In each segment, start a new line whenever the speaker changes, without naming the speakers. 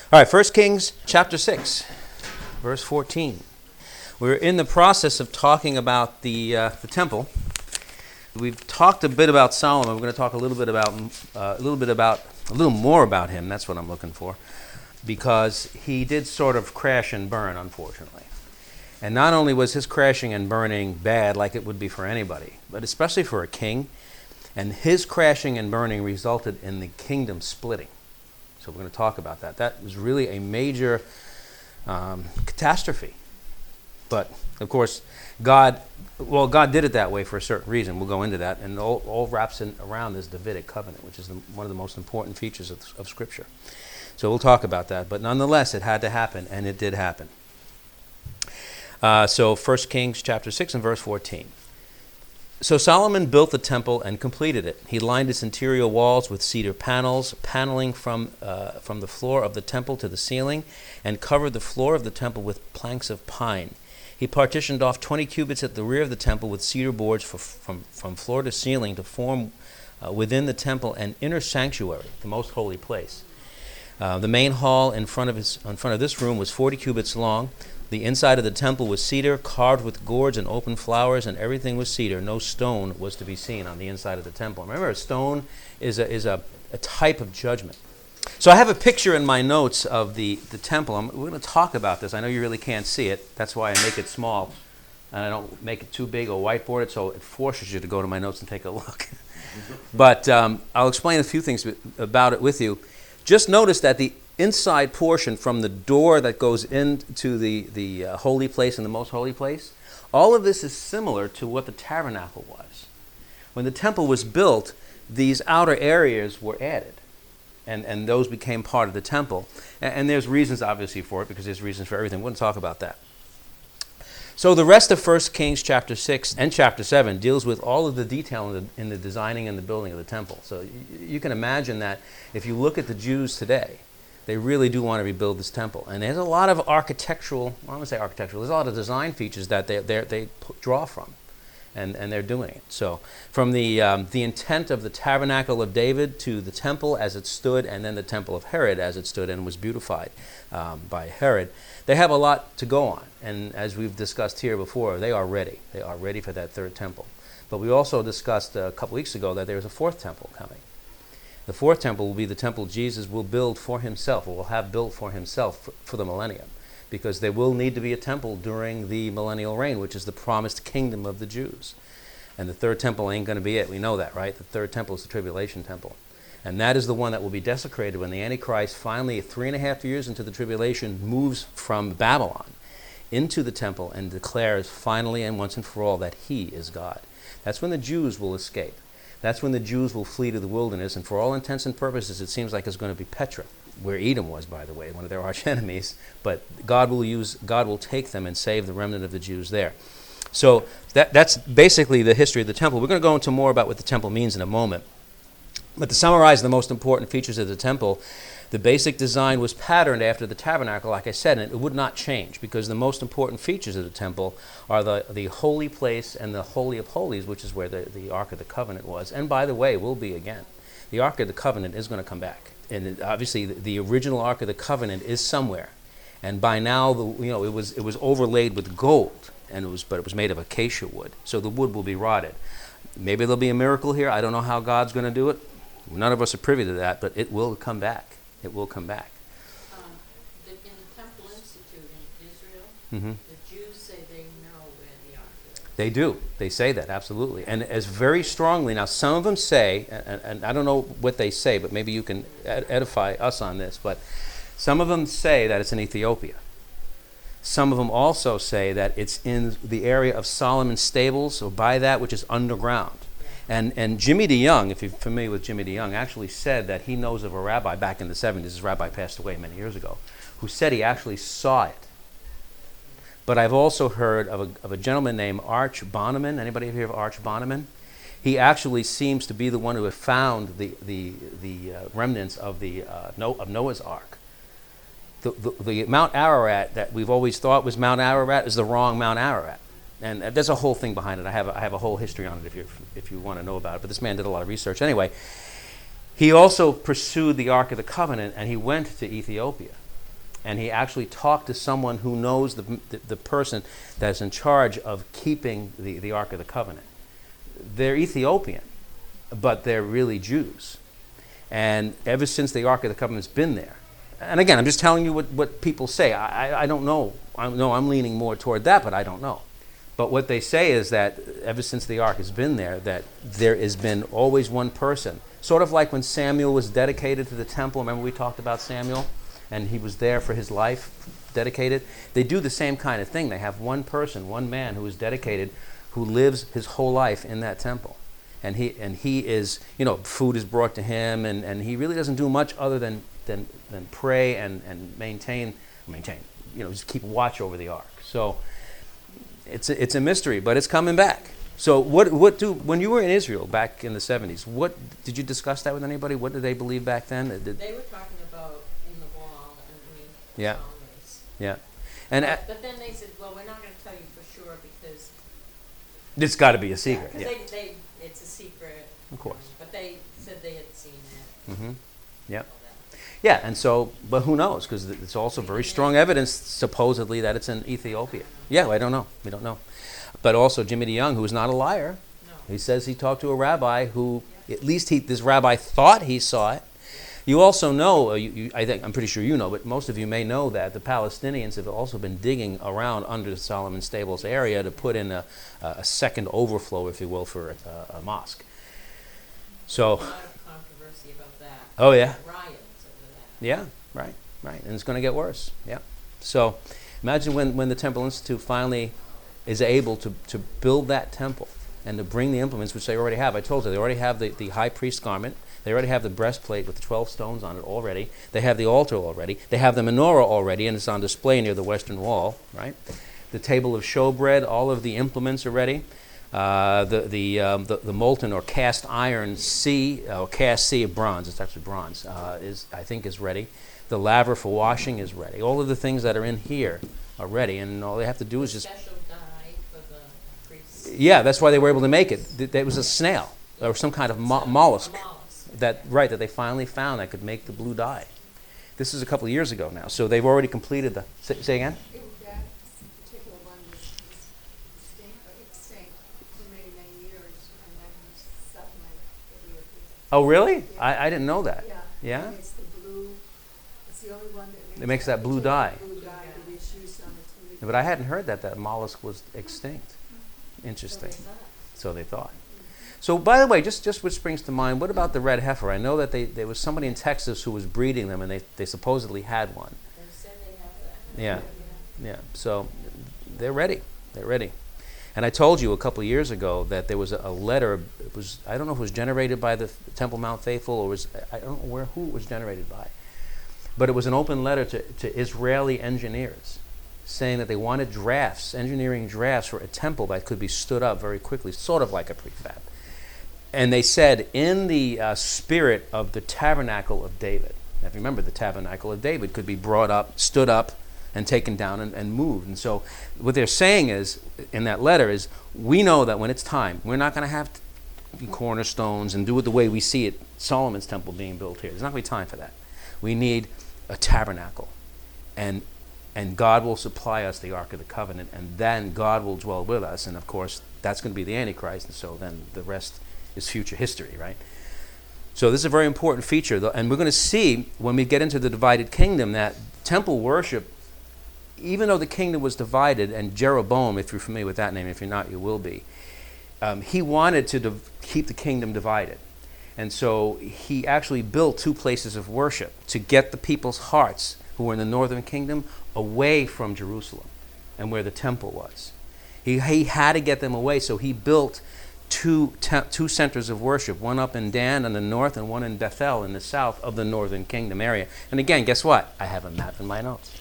All right, 1 Kings chapter 6, verse 14. We're in the process of talking about the temple. We've talked a bit about Solomon. We're going to talk a little more about him. That's what I'm looking for, because he did sort of crash and burn, unfortunately. And not only was his crashing and burning bad, like it would be for anybody, but especially for a king. And his crashing and burning resulted in the kingdom splitting. So we're going to talk about that. That was really a major catastrophe. But, of course, God did it that way for a certain reason. We'll go into that. And all wraps around this Davidic covenant, which is one of the most important features of Scripture. So we'll talk about that. But nonetheless, it had to happen, and it did happen. So 1 Kings chapter 6 and verse 14. So Solomon built the temple and completed it. He lined its interior walls with cedar panels, paneling from the floor of the temple to the ceiling, and covered the floor of the temple with planks of pine. He partitioned off 20 cubits at the rear of the temple with cedar boards from floor to ceiling to form within the temple an inner sanctuary, the most holy place. The main hall in front of this room was 40 cubits long. The inside of the temple was cedar, carved with gourds and open flowers, and everything was cedar. No stone was to be seen on the inside of the temple. Remember, a stone is a type of judgment. So I have a picture in my notes of the temple. We're going to talk about this. I know you really can't see it. That's why I make it small, and I don't make it too big or whiteboard it, so it forces you to go to my notes and take a look. But I'll explain a few things about it with you. Just notice that the inside portion from the door that goes into the holy place and the most holy place, all of this is similar to what the tabernacle was. When the temple was built, these outer areas were added, and those became part of the temple. And there's reasons, obviously, for it, because there's reasons for everything. We're going to talk about that. So the rest of 1 Kings chapter 6 and chapter 7 deals with all of the detail in the designing and the building of the temple. So you can imagine that if you look at the Jews today, they really do want to rebuild this temple. And there's a lot of there's a lot of design features that they draw from, and they're doing it. So from the intent of the tabernacle of David to the temple as it stood, and then the temple of Herod as it stood and was beautified by Herod, they have a lot to go on. And as we've discussed here before, they are ready. They are ready for that third temple. But we also discussed a couple weeks ago that there's a fourth temple coming. The fourth temple will be the temple Jesus will build for himself, or will have built for himself for the millennium, because there will need to be a temple during the millennial reign, which is the promised kingdom of the Jews. And the third temple ain't going to be it. We know that, right? The third temple is the tribulation temple. And that is the one that will be desecrated when the Antichrist finally, 3.5 years into the tribulation, moves from Babylon into the temple and declares finally and once and for all that he is God. That's when the Jews will escape. That's when the Jews will flee to the wilderness, and for all intents and purposes, it seems like it's going to be Petra, where Edom was, by the way, one of their arch enemies. But God will take them and save the remnant of the Jews there. So that's basically the history of the temple. We're going to go into more about what the temple means in a moment. But to summarize the most important features of the temple, the basic design was patterned after the tabernacle, like I said, and it would not change, because the most important features of the temple are the holy place and the Holy of Holies, which is where the Ark of the Covenant was. And by the way, will be again. The Ark of the Covenant is going to come back. And obviously the original Ark of the Covenant is somewhere. And by now, it was overlaid with gold, but it was made of acacia wood. So the wood will be rotted. Maybe there'll be a miracle here. I don't know how God's going to do it. None of us are privy to that, but it will come back. It will come back.
In the Temple Institute in Israel, the Jews say they know where the Ark is.
They do. They say that, absolutely. And as very strongly, now some of them say, and I don't know what they say, but maybe you can edify us on this, but some of them say that it's in Ethiopia. Some of them also say that it's in the area of Solomon's stables, or by that which is underground. And Jimmy DeYoung, if you're familiar with Jimmy DeYoung, actually said that he knows of a rabbi back in the 70s, this rabbi passed away many years ago, who said he actually saw it. But I've also heard of a gentleman named Arch Bonneman. Anybody hear of Arch Bonneman? He actually seems to be the one who had found the remnants of Noah's Ark. The Mount Ararat that we've always thought was Mount Ararat is the wrong Mount Ararat. And there's a whole thing behind it. I have a whole history on it if you want to know about it. But this man did a lot of research. Anyway, he also pursued the Ark of the Covenant, and he went to Ethiopia. And he actually talked to someone who knows the person that's in charge of keeping the Ark of the Covenant. They're Ethiopian, but they're really Jews. And ever since the Ark of the Covenant's been there, and again, I'm just telling you what people say. I don't know. I'm leaning more toward that, but I don't know. But what they say is that ever since the Ark has been there, that there has been always one person. Sort of like when Samuel was dedicated to the temple. Remember we talked about Samuel? And he was there for his life, dedicated. They do the same kind of thing. They have one person, one man who is dedicated, who lives his whole life in that temple. And he is, food is brought to him, and he really doesn't do much other than pray and maintain, just keep watch over the Ark. So it's a mystery, but it's coming back. So when you were in Israel back in the 70s, what did you discuss that with anybody? What did they believe back then?
They were talking about in the wall underneath the
Yeah.
psalmist.
Yeah. And
But then they said, well, we're not going to tell you for sure because
it's got to be a secret.
because
Yeah.
they it's a secret.
Of course.
But they said they had seen it.
Mm-hmm. Yep.
all that.
Yeah, and so, but who knows? Because it's also very strong evidence, supposedly, that it's in Ethiopia. Yeah, I don't know. We don't know. But also, Jimmy DeYoung, who is not a liar,
No.
he says he talked to a rabbi who, at least this rabbi thought he saw it. You also know, I'm pretty sure you know, but most of you may know that the Palestinians have also been digging around under the Solomon Stables area to put in a second overflow, if you will, for a mosque. So,
A lot of controversy about that.
oh yeah.
Riots over that.
Yeah, right. And it's going to get worse. Yeah. So imagine when the Temple Institute finally is able to build that temple and to bring the implements, which they already have. I told you, they already have the high priest garment. They already have the breastplate with the 12 stones on it already. They have the altar already. They have the menorah already, and it's on display near the western wall, right? The table of showbread, all of the implements are ready. The molten or cast iron sea, or cast sea of bronze, it's actually bronze, is ready. The laver for washing is ready. All of the things that are in here are ready, and all they have to do is just...
Special dye for the priests.
Yeah, that's why they were able to make it. It was a snail, or some kind of mollusk, that they finally found that could make the blue dye. This is a couple of years ago now, so they've already completed the... Say again?
That particular one was extinct for many, many years, and then was supplemented every year.
Oh, really?
Yeah.
I didn't know that. Yeah?
And it's the blue, it's the only one that
It makes that blue dye.
blue dye that is used on the TV.
But I hadn't heard that mollusk was extinct. Interesting. So they thought. So, by the way, just which springs to mind, what about the red heifer? I know that there was somebody in Texas who was breeding them, and they supposedly had one.
They said they have that.
Yeah. So they're ready. They're ready. And I told you a couple of years ago that there was a letter. It was, I don't know if it was generated by the Temple Mount Faithful or I don't know who it was generated by. But it was an open letter to Israeli engineers saying that they wanted engineering drafts for a temple that could be stood up very quickly, sort of like a prefab. And they said, in the spirit of the tabernacle of David. Now, if you remember, the tabernacle of David could be brought up, stood up, and taken down and moved. And so what they're saying is, in that letter, is we know that when it's time, we're not going to have cornerstones and do it the way we see it, Solomon's temple being built here. There's not going to be time for that. We need a tabernacle. And God will supply us the Ark of the Covenant, and then God will dwell with us. And, of course, that's going to be the Antichrist, and so then the rest is future history, right? So this is a very important feature, and we're going to see when we get into the divided kingdom that temple worship, even though the kingdom was divided, and Jeroboam, if you're familiar with that name, if you're not, you will be, he wanted to keep the kingdom divided. And so he actually built 2 places of worship to get the people's hearts who were in the northern kingdom away from Jerusalem and where the temple was. He had to get them away, so he built two centers of worship, one up in Dan in the north and one in Bethel in the south of the northern kingdom area. And again, guess what? I have a map in my notes.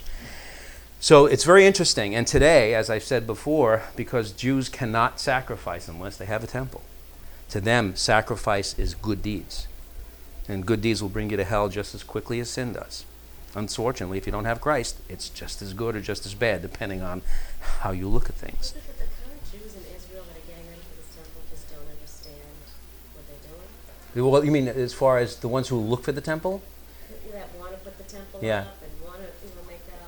So it's very interesting. And today, as I've said before, because Jews cannot sacrifice unless they have a temple, to them, sacrifice is good deeds. And good deeds will bring you to hell just as quickly as sin does. Unfortunately, if you don't have Christ, it's just as good or just as bad, depending on how you look at things.
The kind of Jews in Israel that are getting ready for this temple just don't understand what they're doing?
Well, you mean as far as the ones who look for the temple?
That want to put the temple
Yeah.
up and want to make that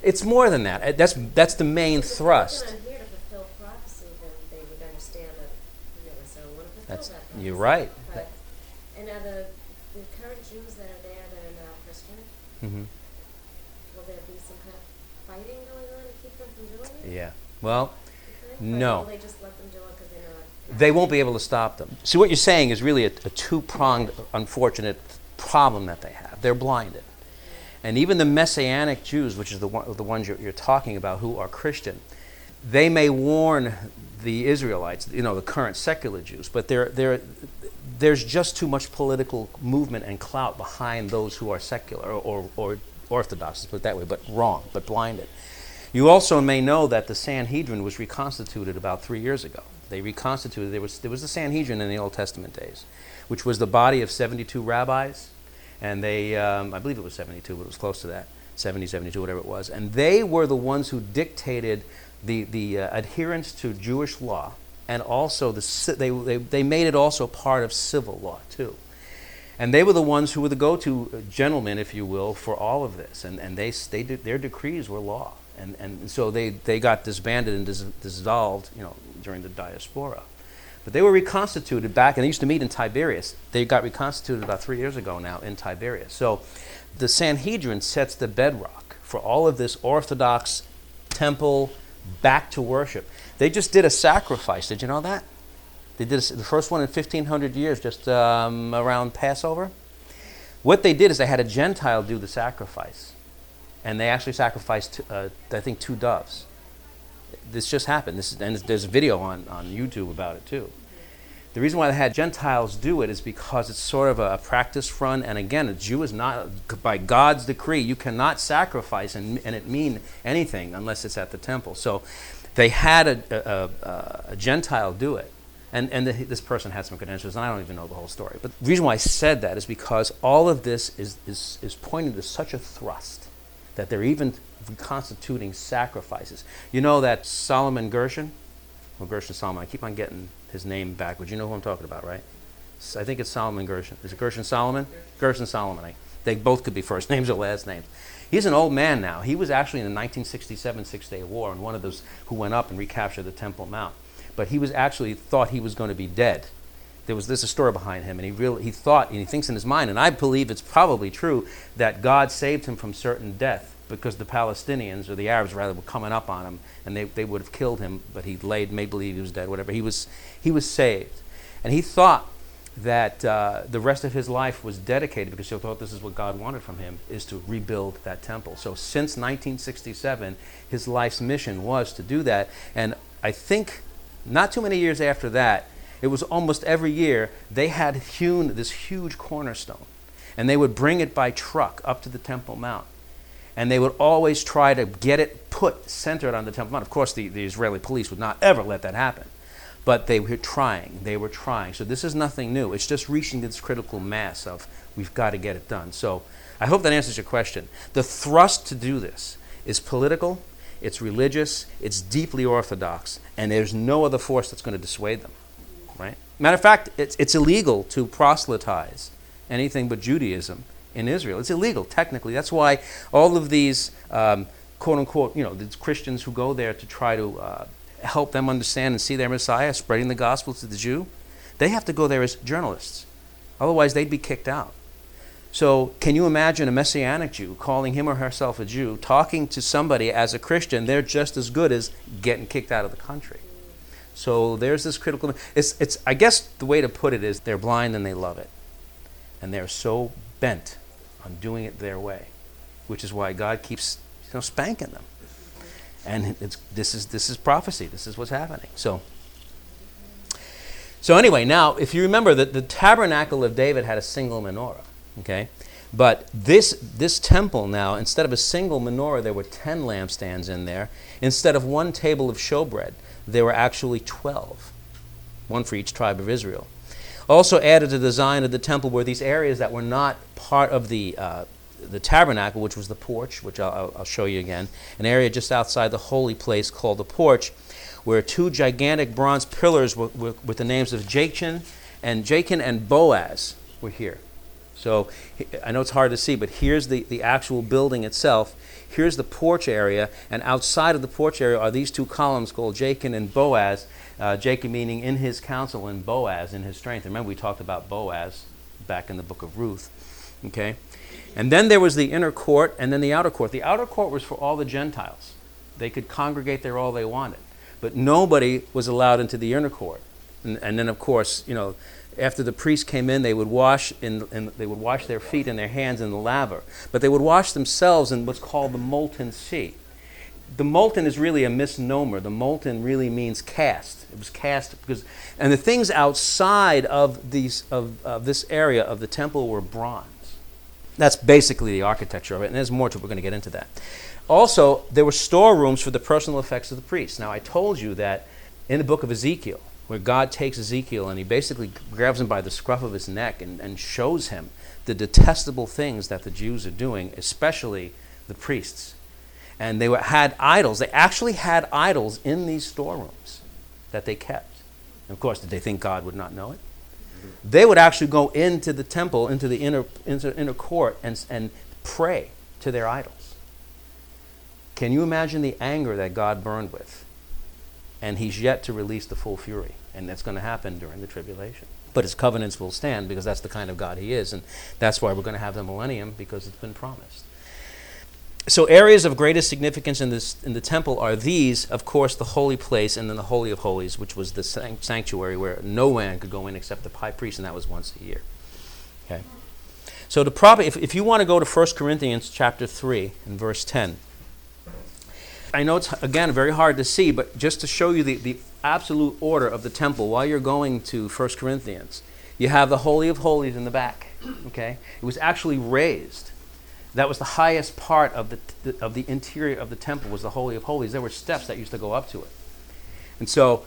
It's more than that. That's the main thrust.
If they're here to fulfill prophecy, then they would understand that you never so want to fulfill
That's
that prophecy.
you're right.
But, and are the current Jews that are there that are now Christian,
Hmm.
will there be some kind of fighting going on to keep them from doing it?
Yeah. Well,
You think?
no.
Or will they just let them do it because they're not?
they won't be able to stop them. See, what you're saying is really a two-pronged, unfortunate problem that they have. They're blinded. And even the Messianic Jews, which is the ones you're talking about, who are Christian, they may warn the Israelites, the current secular Jews, but there's just too much political movement and clout behind those who are secular or Orthodox, let's put it that way, but wrong, but blinded. You also may know that the Sanhedrin was reconstituted about 3 years ago. They reconstituted. There was the Sanhedrin in the Old Testament days, which was the body of 72 rabbis, and they, I believe it was 72, but it was close to that, 70, 72, whatever it was, and they were the ones who dictated the adherence to Jewish law, and also they made it also part of civil law too. And they were the ones who were the go-to gentlemen, if you will, for all of this, and their decrees were law. And so they got disbanded and dissolved, during the diaspora. But they were reconstituted back, and they used to meet in Tiberias. They got reconstituted about 3 years ago now in Tiberias. So the Sanhedrin sets the bedrock for all of this Orthodox temple back to worship. They just did a sacrifice. Did you know that? They did the first one in 1,500 years, just around Passover. What they did is they had a Gentile do the sacrifice. And they actually sacrificed, I think, 2 doves. This just happened. And there's a video on YouTube about it, too. The reason why they had Gentiles do it is because it's sort of a practice run. And again, a Jew is not, by God's decree, you cannot sacrifice and it mean anything unless it's at the temple. So they had a Gentile do it. And this person had some credentials, and I don't even know the whole story. But the reason why I said that is because all of this is pointing to such a thrust that they're even reconstituting sacrifices. You know that Solomon Gershon? Well, Gershon Solomon. I keep on getting his name backwards. You know who I'm talking about, right? I think it's Solomon Gershon. Is it Gershon Solomon? Gershon Solomon. They both could be first names or last names. He's an old man now. He was actually in the 1967 Six-Day War and one of those who went up and recaptured the Temple Mount. But he was actually thought he was going to be dead. There's a story behind him, and he thought, and he thinks in his mind, and I believe it's probably true, that God saved him from certain death because the Palestinians, or the Arabs rather, were coming up on him, and they would have killed him, but he made believe he was dead, whatever. He was saved. And he thought that the rest of his life was dedicated, because he thought this is what God wanted from him, is to rebuild that temple. So since 1967, his life's mission was to do that, and I think not too many years after that, it was almost every year, they had hewn this huge cornerstone. And they would bring it by truck up to the Temple Mount. And they would always try to get it centered on the Temple Mount. Of course, the Israeli police would not ever let that happen. But they were trying. So this is nothing new. It's just reaching this critical mass of, we've got to get it done. So I hope that answers your question. The thrust to do this is political, it's religious, it's deeply orthodox, and there's no other force that's going to dissuade them. Right? Matter of fact, it's illegal to proselytize anything but Judaism in Israel. It's illegal, technically. That's why all of these, quote-unquote, these Christians who go there to try to help them understand and see their Messiah, spreading the gospel to the Jew, they have to go there as journalists. Otherwise, they'd be kicked out. So can you imagine a Messianic Jew calling him or herself a Jew, talking to somebody as a Christian? They're just as good as getting kicked out of the country. So there's this critical. It's. I guess the way to put it is they're blind and they love it, and they're so bent on doing it their way, which is why God keeps spanking them. And this is prophecy. This is what's happening. So anyway, now if you remember that the tabernacle of David had a single menorah, okay, but this temple now, instead of a single menorah, there were 10 lampstands in there. Instead of one table of showbread, there were actually 12, one for each tribe of Israel. Also added to the design of the temple were these areas that were not part of the tabernacle, which was the porch, which I'll show you again, an area just outside the holy place called the porch, where 2 gigantic bronze pillars with the names of Jachin and Boaz were here. So I know it's hard to see, but here's the actual building itself. Here's the porch area, and outside of the porch area are these two columns called Jachin and Boaz. Jachin meaning in his counsel, and Boaz in his strength. Remember, we talked about Boaz back in the book of Ruth. Okay? And then there was the inner court and then the outer court. The outer court was for all the Gentiles. They could congregate there all they wanted. But nobody was allowed into the inner court. And then, of course, after the priests came in, they would wash their feet and their hands in the laver. But they would wash themselves in what's called the molten sea. The molten is really a misnomer. The molten really means cast. It was cast and the things outside of this area of the temple were bronze. That's basically the architecture of it, and there's more to it. We're going to get into that. Also, there were storerooms for the personal effects of the priests. Now, I told you that in the book of Ezekiel, where God takes Ezekiel and he basically grabs him by the scruff of his neck and shows him the detestable things that the Jews are doing, especially the priests. And they had idols. They actually had idols in these storerooms that they kept. And of course, did they think God would not know it? They would actually go into the temple, into the inner court, and pray to their idols. Can you imagine the anger that God burned with? And he's yet to release the full fury. And that's going to happen during the tribulation. But his covenants will stand because that's the kind of God he is. And that's why we're going to have the millennium, because it's been promised. So areas of greatest significance in the temple are these, of course, the holy place and then the Holy of Holies, which was the sanctuary where no man could go in except the high priest, and that was once a year. Okay. So if you want to go to 1 Corinthians chapter 3 and verse 10, I know it's, again, very hard to see, but just to show you the absolute order of the temple, while you're going to 1 Corinthians, you have the Holy of Holies in the back. Okay? It was actually raised. That was the highest part of the interior of the temple, was the Holy of Holies. There were steps that used to go up to it. And so,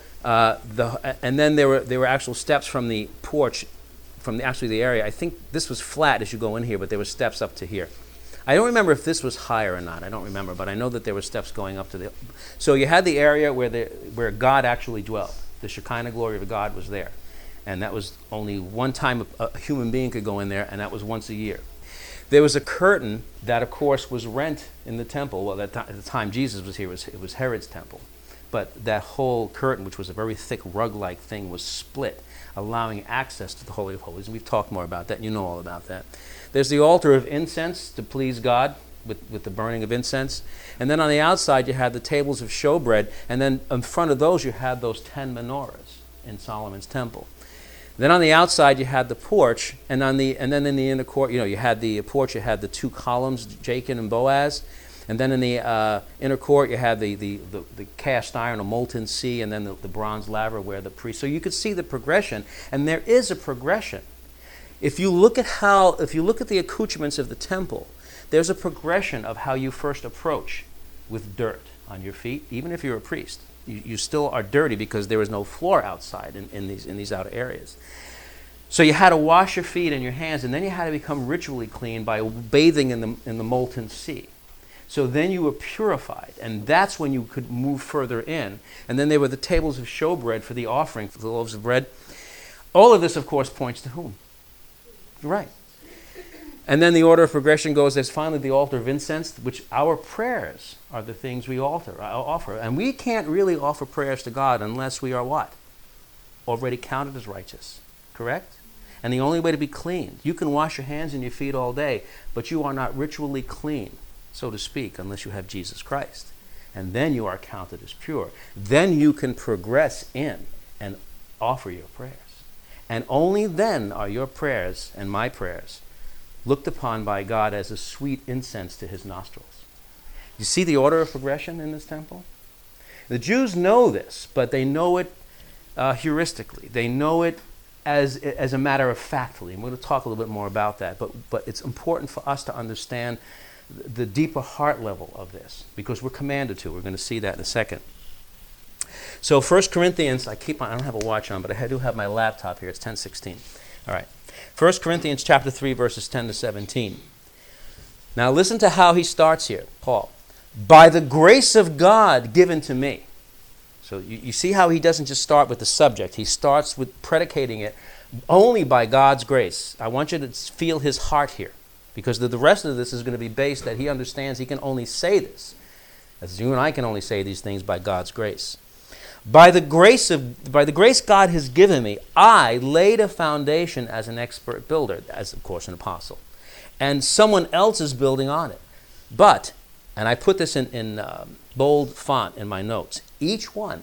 and then there were actual steps from the porch, from the area. I think this was flat as you go in here, but there were steps up to here. I don't remember if this was higher or not. I don't remember, but I know that there were steps going up to the. So you had the area where God actually dwelt. The Shekinah glory of God was there, and that was only one time a human being could go in there, and that was once a year. There was a curtain that, of course, was rent in the temple. Well, at the time Jesus was here, it was Herod's temple. But that whole curtain, which was a very thick rug-like thing, was split, allowing access to the Holy of Holies. And we've talked more about that, and you know all about that. There's the altar of incense to please God with the burning of incense. And then on the outside, you had the tables of showbread. And then in front of those, you had those 10 menorahs in Solomon's temple. Then on the outside, you had the porch, and then in the inner court, you had the porch, you had the two columns, Jachin and Boaz, and then in the inner court, you had the cast iron, a molten sea, and then the bronze laver where the priest. So you could see the progression, and there is a progression. If you look at the accoutrements of the temple, there's a progression of how you first approach with dirt on your feet, even if you're a priest. You still are dirty because there was no floor outside in these outer areas. So you had to wash your feet and your hands, and then you had to become ritually clean by bathing in the molten sea. So then you were purified, and that's when you could move further in. And then there were the tables of showbread for the offering, for the loaves of bread. All of this, of course, points to whom? Right. And then the order of progression goes, there's finally the altar of incense, which our prayers are the things we offer. And we can't really offer prayers to God unless we are what? Already counted as righteous. Correct? And the only way to be clean, you can wash your hands and your feet all day, but you are not ritually clean, so to speak, unless you have Jesus Christ. And then you are counted as pure. Then you can progress in and offer your prayers. And only then are your prayers and my prayers looked upon by God as a sweet incense to his nostrils. You see the order of progression in this temple? The Jews know this, but they know it heuristically. They know it as a matter of factly. And we're going to talk a little bit more about that. But it's important for us to understand the deeper heart level of this, because we're commanded to. We're going to see that in a second. So 1 Corinthians, I don't have a watch on, but I do have my laptop here. It's 10:16. All right. 1 Corinthians chapter 3, verses 10 to 17. Now listen to how he starts here, Paul. By the grace of God given to me. So you see how he doesn't just start with the subject. He starts with predicating it Only by God's grace. I want you to feel his heart here, because the rest of this is going to be based that he understands he can only say this, as you and I can only say these things by God's grace. By the grace God has given me, I laid a foundation as an expert builder, as of course an apostle, and someone else is building on it. But, and I put this in bold font in my notes, each one,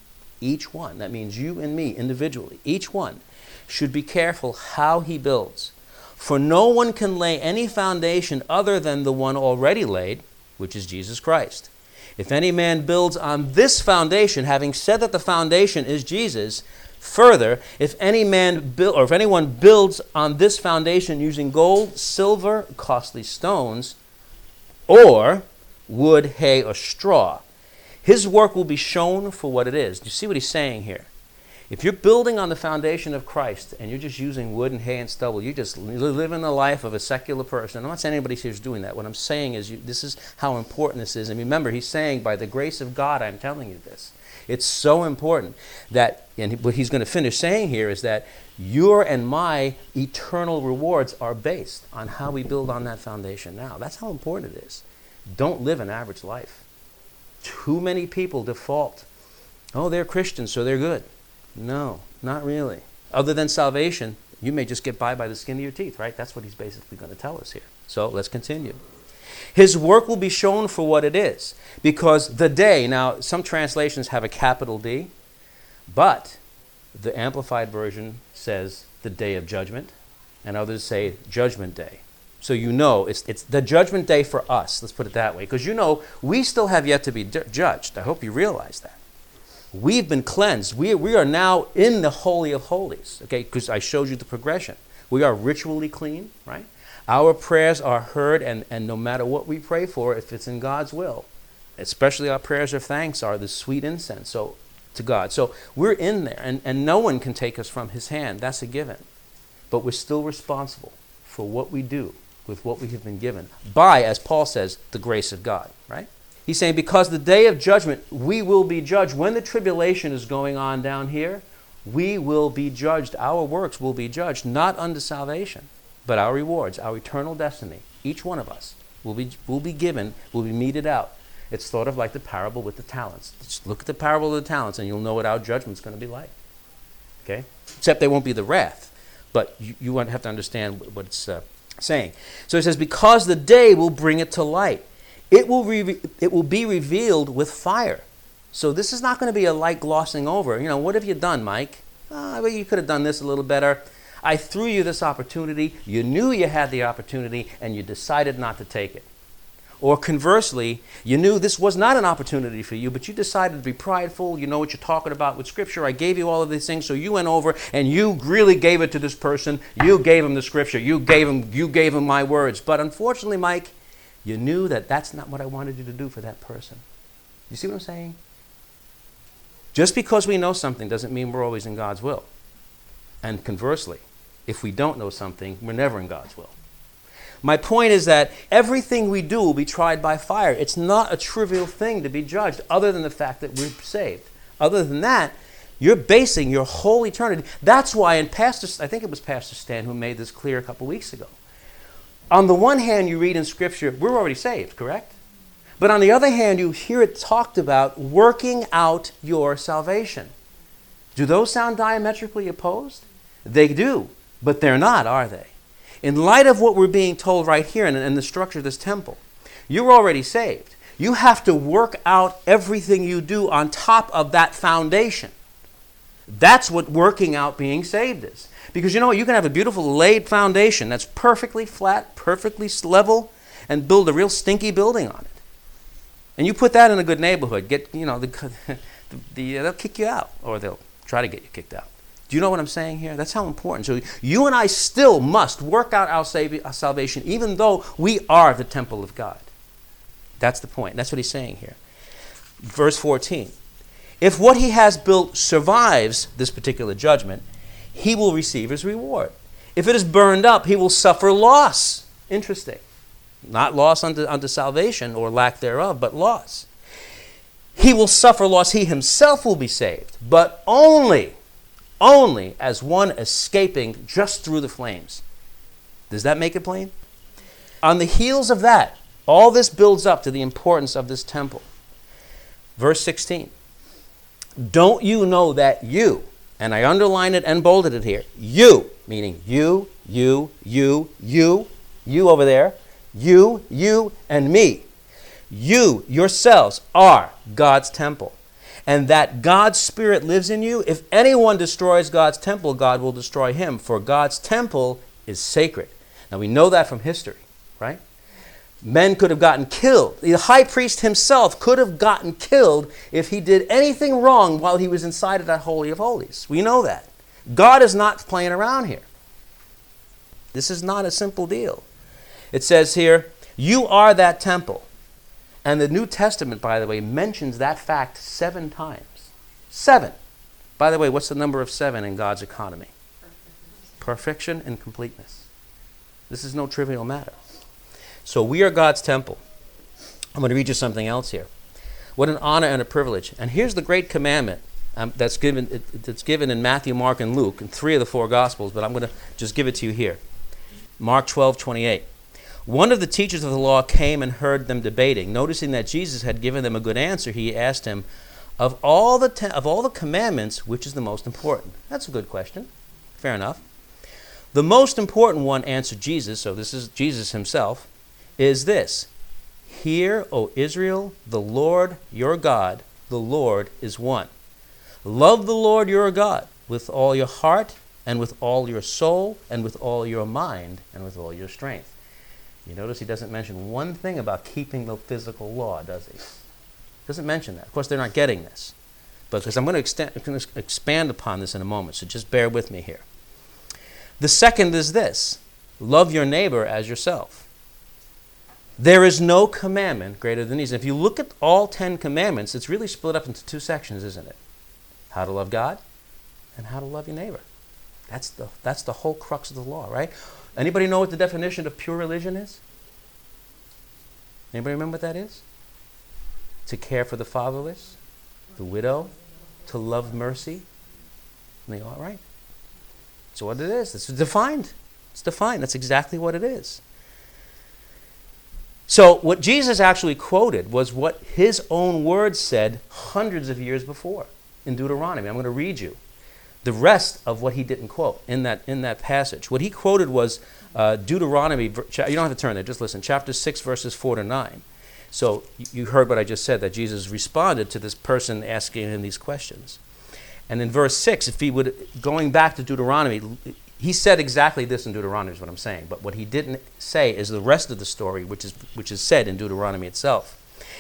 that means you and me individually, each one should be careful how he builds. For no one can lay any foundation other than the one already laid, which is Jesus Christ. If any man builds on this foundation, having said that the foundation is Jesus, further, if anyone builds on this foundation using gold, silver, costly stones, or wood, hay, or straw, his work will be shown for what it is. Do you see what he's saying here? If you're building on the foundation of Christ and you're just using wood and hay and stubble, you're just living the life of a secular person. I'm not saying anybody here is doing that. What I'm saying is this is how important this is. And remember, he's saying, by the grace of God, I'm telling you this. It's so important that, and what he's going to finish saying here is that your and my eternal rewards are based on how we build on that foundation now. That's how important it is. Don't live an average life. Too many people default. Oh, they're Christians, so they're good. No, not really. Other than salvation, you may just get by the skin of your teeth, right? That's what he's basically going to tell us here. So let's continue. His work will be shown for what it is, because the day, now some translations have a capital D, but the Amplified Version says the day of judgment, and others say judgment day. So you know it's the judgment day for us, let's put it that way, because you know we still have yet to be judged. I hope you realize that. We've been cleansed. We are now in the Holy of Holies, okay, because I showed you the progression. We are ritually clean, right? Our prayers are heard, and no matter what we pray for, if it's in God's will, especially our prayers of thanks are the sweet incense to God. So we're in there, and no one can take us from his hand. That's a given. But we're still responsible for what we do with what we have been given by, as Paul says, the grace of God, right? He's saying because the day of judgment, we will be judged. When the tribulation is going on down here, we will be judged. Our works will be judged, not unto salvation, but our rewards, our eternal destiny. Each one of us will be given, will be meted out. It's sort of like the parable with the talents. Just look at the parable of the talents and you'll know what our judgment's going to be like. Okay? Except there won't be the wrath. But you won't have to understand what it's saying. So it says, because the day will bring it to light. It will be revealed with fire. So this is not going to be a light glossing over. You know, what have you done, Mike? Well, you could have done this a little better. I threw you this opportunity. You knew you had the opportunity, and you decided not to take it. Or conversely, you knew this was not an opportunity for you, but you decided to be prideful. You know what you're talking about with Scripture. I gave you all of these things, so you went over and you really gave it to this person. You gave him the Scripture. You gave him my words. But unfortunately, Mike, you knew that that's not what I wanted you to do for that person. You see what I'm saying? Just because we know something doesn't mean we're always in God's will. And conversely, if we don't know something, we're never in God's will. My point is that everything we do will be tried by fire. It's not a trivial thing to be judged, other than the fact that we're saved. Other than that, you're basing your whole eternity. That's why I think it was Pastor Stan who made this clear a couple weeks ago. On the one hand, you read in Scripture, we're already saved, correct? But on the other hand, you hear it talked about working out your salvation. Do those sound diametrically opposed? They do, but they're not, are they? In light of what we're being told right here in the structure of this temple, you're already saved. You have to work out everything you do on top of that foundation. That's what working out being saved is. Because you know what? You can have a beautiful laid foundation that's perfectly flat, perfectly level, and build a real stinky building on it. And you put that in a good neighborhood, they'll kick you out, or they'll try to get you kicked out. Do you know what I'm saying here? That's how important. So you and I still must work out our salvation, even though we are the temple of God. That's the point. That's what he's saying here. Verse 14. If what he has built survives this particular judgment, he will receive his reward. If it is burned up, he will suffer loss. Interesting. Not loss unto salvation or lack thereof, but loss. He will suffer loss. He himself will be saved, but only only as one escaping just through the flames. Does that make it plain? On the heels of that, all this builds up to the importance of this temple. Verse 16. Don't you know that you, and I underlined it and bolded it here, you, meaning you over there, you, and me. You yourselves are God's temple, and that God's Spirit lives in you. If anyone destroys God's temple, God will destroy him, for God's temple is sacred. Now we know that from history, right? Men could have gotten killed. The high priest himself could have gotten killed if he did anything wrong while he was inside of that Holy of Holies. We know that. God is not playing around here. This is not a simple deal. It says here, you are that temple. And the New Testament, by the way, mentions that fact 7 times. 7. By the way, what's the number of 7 in God's economy? Perfection and completeness. This is no trivial matter. So we are God's temple. I'm going to read you something else here. What an honor and a privilege. And here's the great commandment that's given in Matthew, Mark, and Luke, in 3 of the 4 Gospels, but I'm going to just give it to you here. Mark 12:28. One of the teachers of the law came and heard them debating. Noticing that Jesus had given them a good answer, he asked him, of all the commandments, which is the most important? That's a good question. Fair enough. The most important one, answered Jesus, so this is Jesus himself, is this: Hear, O Israel, the Lord your God, the Lord is one. Love the Lord your God with all your heart and with all your soul and with all your mind and with all your strength. You notice he doesn't mention one thing about keeping the physical law, does he? Doesn't mention that. Of course, they're not getting this. But because I'm going to expand upon this in a moment, so just bear with me here. The second is this: love your neighbor as yourself. There is no commandment greater than these. If you look at all 10 commandments, it's really split up into 2 sections, isn't it? How to love God and how to love your neighbor. That's the whole crux of the law, right? Anybody know what the definition of pure religion is? Anybody remember what that is? To care for the fatherless, the widow, to love mercy. And they all right. That's what it is. It's defined. It's defined. That's exactly what it is. So what Jesus actually quoted was what his own words said hundreds of years before in Deuteronomy. I'm going to read you the rest of what he didn't quote in that passage. What he quoted was Deuteronomy. You don't have to turn there. Just listen. Chapter 6, verses 4 to 9. So you heard what I just said, that Jesus responded to this person asking him these questions. And in verse 6, if he would, going back to Deuteronomy, he said exactly this in Deuteronomy is what I'm saying. But what he didn't say is the rest of the story, which is said in Deuteronomy itself.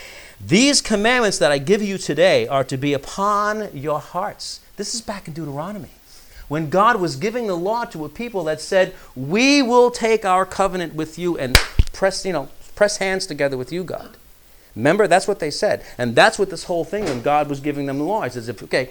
These commandments that I give you today are to be upon your hearts. This is back in Deuteronomy, when God was giving the law to a people that said, we will take our covenant with you and press hands together with you, God. Remember, that's what they said. And that's what this whole thing, when God was giving them the law, he says,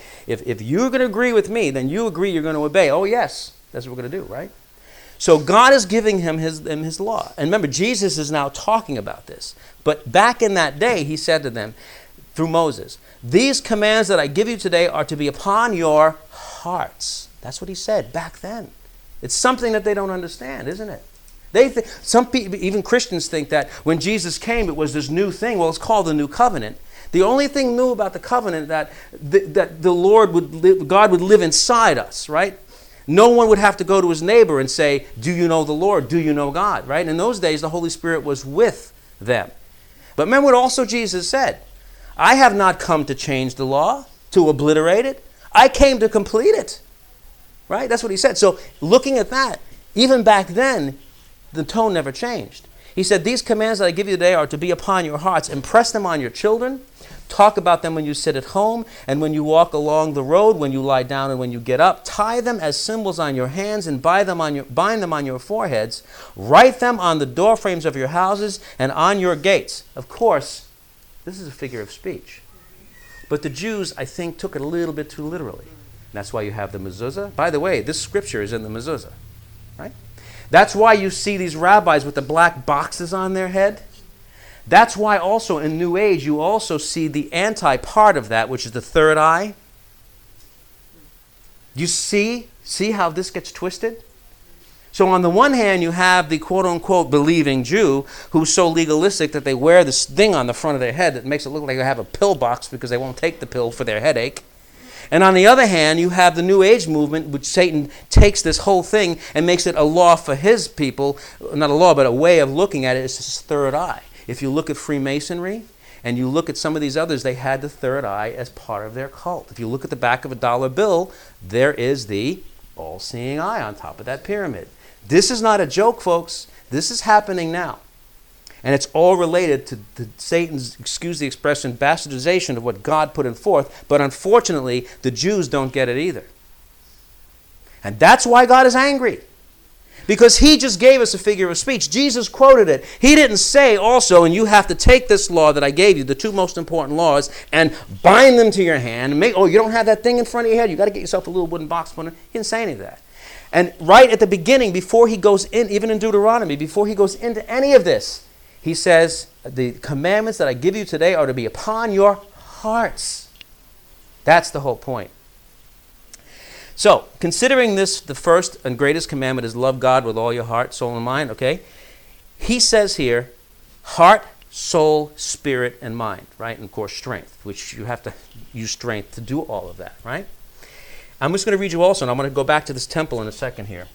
if you're going to agree with me, then you agree you're going to obey. Oh, yes, that's what we're going to do, right? So God is giving him his law. And remember, Jesus is now talking about this. But back in that day, he said to them, through Moses, these commands that I give you today are to be upon your hearts. That's what he said back then. It's something that they don't understand, isn't it? Some people, even Christians, think that when Jesus came, it was this new thing. Well, it's called the New Covenant. The only thing new about the covenant that the Lord God would live inside us, right? No one would have to go to his neighbor and say, do you know the Lord? Do you know God? Right? In those days, the Holy Spirit was with them. But remember what also Jesus said. I have not come to change the law, to obliterate it. I came to complete it. Right? That's what he said. So looking at that, even back then, the tone never changed. He said, these commands that I give you today are to be upon your hearts. Impress them on your children. Talk about them when you sit at home and when you walk along the road, when you lie down and when you get up. Tie them as symbols on your hands and bind them on your foreheads. Write them on the doorframes of your houses and on your gates. Of course, this is a figure of speech. But the Jews, I think, took it a little bit too literally. And that's why you have the mezuzah. By the way, this scripture is in the mezuzah, right? That's why you see these rabbis with the black boxes on their head. That's why also in New Age you also see the anti-part of that, which is the third eye. You see how this gets twisted? So on the one hand, you have the quote-unquote believing Jew who's so legalistic that they wear this thing on the front of their head that makes it look like they have a pill box because they won't take the pill for their headache. And on the other hand, you have the New Age movement, which Satan takes this whole thing and makes it a law for his people. Not a law, but a way of looking at it. It's his third eye. If you look at Freemasonry and you look at some of these others, they had the third eye as part of their cult. If you look at the back of a dollar bill, there is the all-seeing eye on top of that pyramid. This is not a joke, folks. This is happening now. And it's all related to Satan's, excuse the expression, bastardization of what God put in forth. But unfortunately, the Jews don't get it either. And that's why God is angry. Because he just gave us a figure of speech. Jesus quoted it. He didn't say also, and you have to take this law that I gave you, the two most important laws, and bind them to your hand. And you don't have that thing in front of your head. You've got to get yourself a little wooden box. He didn't say any of that. And right at the beginning, before he goes in, even in Deuteronomy, before he goes into any of this, he says, the commandments that I give you today are to be upon your hearts. That's the whole point. So, considering this, the first and greatest commandment is love God with all your heart, soul, and mind, okay? He says here, heart, soul, spirit, and mind, right? And of course, strength, which you have to use strength to do all of that, right? I'm just going to read you also, and I'm going to go back to this temple in a second here.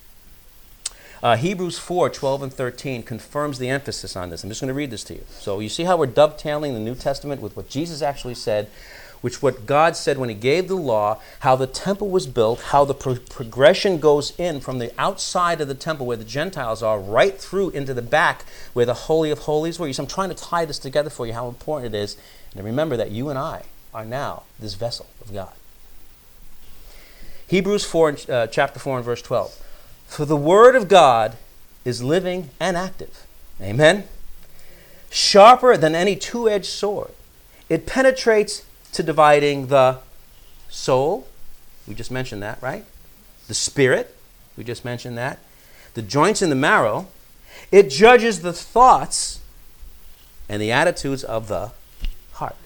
Hebrews 4, 12 and 13 confirms the emphasis on this. I'm just going to read this to you. So you see how we're dovetailing the New Testament with what Jesus actually said, which what God said when he gave the law, how the temple was built, how the progression goes in from the outside of the temple where the Gentiles are, right through into the back where the Holy of Holies were. So I'm trying to tie this together for you, how important it is. And remember that you and I are now this vessel of God. Hebrews 4, chapter 4 and verse 12. For the word of God is living and active. Amen? Sharper than any two-edged sword. It penetrates to dividing the soul. We just mentioned that, right? The spirit. We just mentioned that. The joints and the marrow. It judges the thoughts and the attitudes of the heart.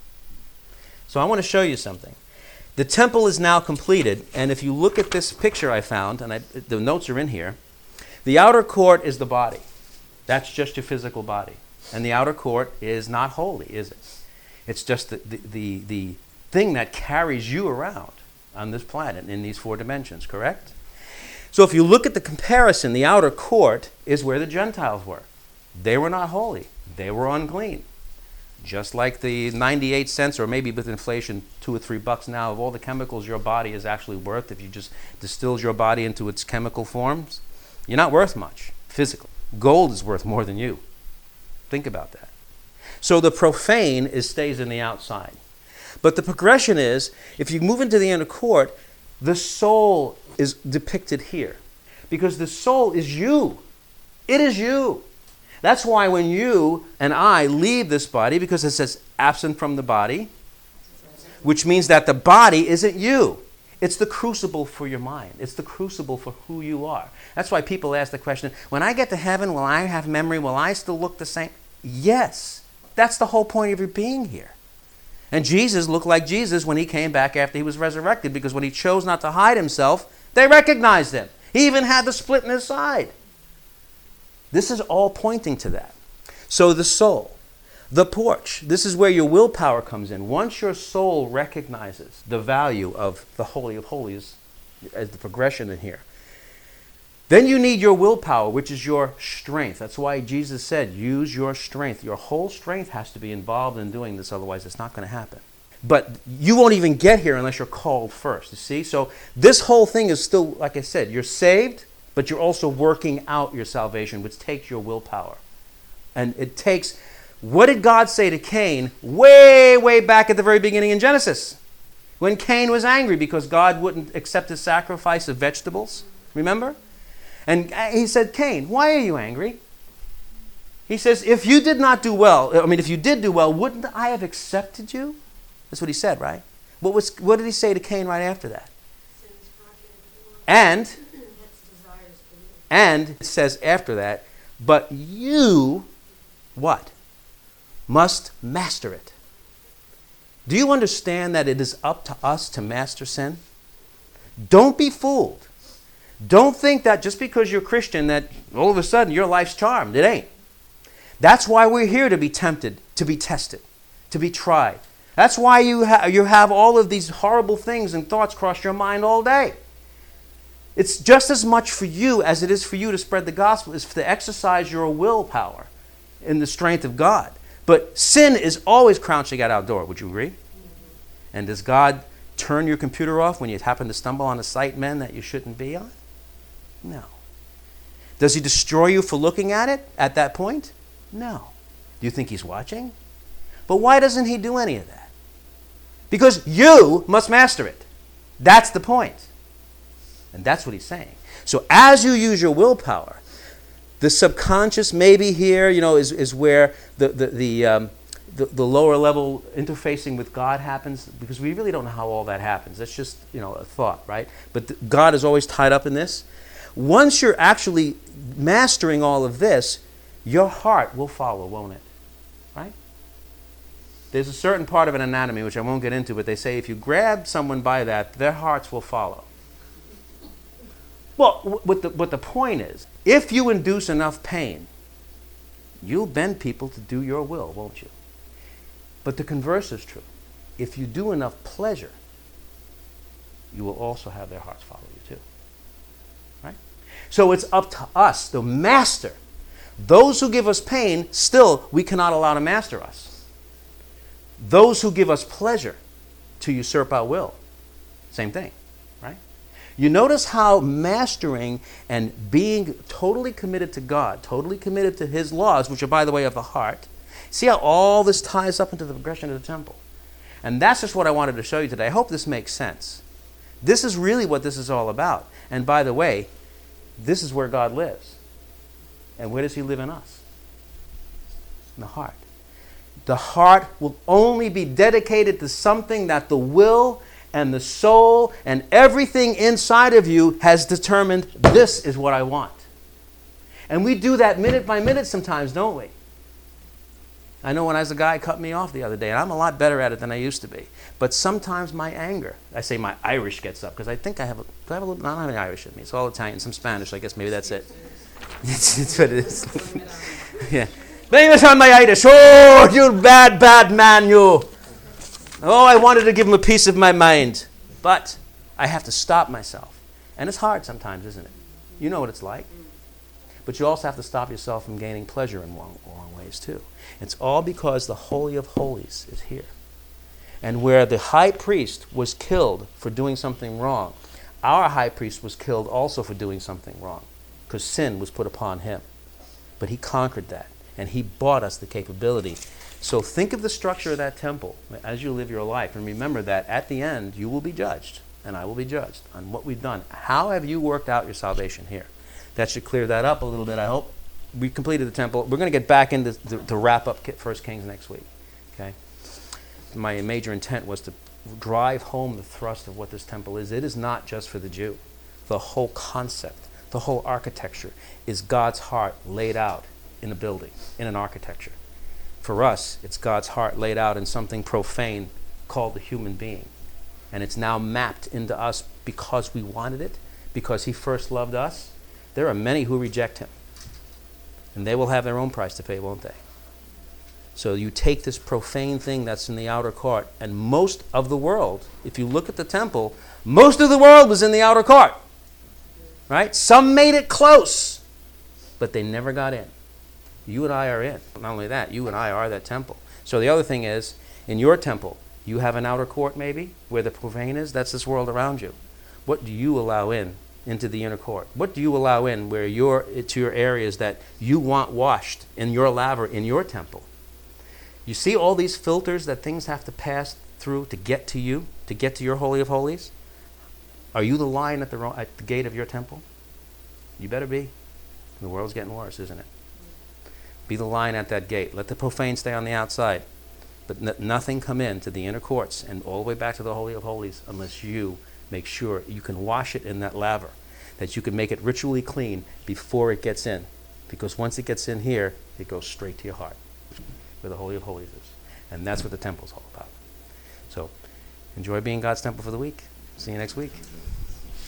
So I want to show you something. The temple is now completed, and if you look at this picture I found, and the notes are in here, the outer court is the body. That's just your physical body. And the outer court is not holy, is it? It's just the thing that carries you around on this planet in these four dimensions, correct? So if you look at the comparison, the outer court is where the Gentiles were. They were not holy. They were unclean. Just like the 98 cents, or maybe with inflation, $2 or $3 now, of all the chemicals your body is actually worth, if you just distills your body into its chemical forms, you're not worth much physically. Gold is worth more than you. Think about that. So the profane stays in the outside. But the progression is, if you move into the inner court, the soul is depicted here. Because the soul is you. It is you. That's why when you and I leave this body, because it says absent from the body, which means that the body isn't you. It's the crucible for your mind. It's the crucible for who you are. That's why people ask the question, when I get to heaven, will I have memory? Will I still look the same? Yes. That's the whole point of your being here. And Jesus looked like Jesus when he came back after he was resurrected, because when he chose not to hide himself, they recognized him. He even had the split in his side. This is all pointing to that. So the soul, the porch, this is where your willpower comes in. Once your soul recognizes the value of the Holy of Holies as the progression in here, then you need your willpower, which is your strength. That's why Jesus said, use your strength. Your whole strength has to be involved in doing this, otherwise it's not going to happen. But you won't even get here unless you're called first, you see? So this whole thing is still, like I said, you're saved, but you're also working out your salvation, which takes your willpower. And it takes, what did God say to Cain way, way back at the very beginning in Genesis? When Cain was angry because God wouldn't accept his sacrifice of vegetables. Remember? And he said, Cain, why are you angry? He says, if you did not do well, if you did do well, wouldn't I have accepted you? That's what he said, right? What did he say to Cain right after that? And it says after that, but you, what? Must master it. Do you understand that it is up to us to master sin? Don't be fooled. Don't think that just because you're Christian that all of a sudden your life's charmed. It ain't. That's why we're here, to be tempted, to be tested, to be tried. That's why you have all of these horrible things and thoughts cross your mind all day. It's just as much for you as it is for you to spread the gospel, is to exercise your willpower in the strength of God. But sin is always crouching at our door. Would you agree? And does God turn your computer off when you happen to stumble on a site, men, that you shouldn't be on? No. Does he destroy you for looking at it at that point? No. Do you think he's watching? But why doesn't he do any of that? Because you must master it. That's the point. And that's what he's saying. So as you use your willpower, the subconscious maybe here, is where the lower level interfacing with God happens, because we really don't know how all that happens. That's just, a thought, right? But God is always tied up in this. Once you're actually mastering all of this, your heart will follow, won't it? Right? There's a certain part of an anatomy, which I won't get into, but they say if you grab someone by that, their hearts will follow. Well, what the point is, if you induce enough pain, you'll bend people to do your will, won't you? But the converse is true. If you do enough pleasure, you will also have their hearts follow you too. Right? So it's up to us, the master. Those who give us pain, still, we cannot allow to master us. Those who give us pleasure, to usurp our will, same thing. Right? You notice how mastering and being totally committed to God, totally committed to his laws, which are, by the way, of the heart. See how all this ties up into the progression of the temple? And that's just what I wanted to show you today. I hope this makes sense. This is really what this is all about. And by the way, this is where God lives. And where does he live in us? In the heart. The heart will only be dedicated to something that the will and the soul and everything inside of you has determined, this is what I want. And we do that minute by minute sometimes, don't we? I know when a guy cut me off the other day, and I'm a lot better at it than I used to be. But sometimes my anger, I say my Irish gets up, because I think I have a little, I don't have any Irish in me. It's all Italian, some Spanish, I guess maybe that's it. It's what it is. Yeah. Blame it on my Irish. Oh, you bad, bad man, you. Oh, I wanted to give him a piece of my mind. But I have to stop myself. And it's hard sometimes, isn't it? You know what it's like. But you also have to stop yourself from gaining pleasure in wrong ways too. It's all because the Holy of Holies is here. And where the high priest was killed for doing something wrong, our high priest was killed also for doing something wrong, because sin was put upon him. But he conquered that, and he bought us the capability. So think of the structure of that temple as you live your life, and remember that at the end you will be judged, and I will be judged on what we've done. How have you worked out your salvation here? That should clear that up a little bit, I hope. We completed the temple. We're going to get back into to wrap up 1 Kings next week. Okay. My major intent was to drive home the thrust of what this temple is. It is not just for the Jew. The whole concept, the whole architecture is God's heart laid out in a building, in an architecture. For us, it's God's heart laid out in something profane called the human being. And it's now mapped into us because we wanted it, because he first loved us. There are many who reject him. And they will have their own price to pay, won't they? So you take this profane thing that's in the outer court, and most of the world, if you look at the temple, most of the world was in the outer court. Right? Some made it close, but they never got in. You and I are in. Not only that, you and I are that temple. So the other thing is, in your temple, you have an outer court maybe, where the profane is. That's this world around you. What do you allow in into the inner court? What do you allow in where to your areas that you want washed in your laver, in your temple? You see all these filters that things have to pass through to get to you, to get to your Holy of Holies? Are you the lion at the gate of your temple? You better be. The world's getting worse, isn't it? Be the lion at that gate. Let the profane stay on the outside. But let nothing come into the inner courts and all the way back to the Holy of Holies unless you make sure you can wash it in that laver, that you can make it ritually clean before it gets in. Because once it gets in here, it goes straight to your heart, where the Holy of Holies is. And that's what the temple's all about. So enjoy being God's temple for the week. See you next week.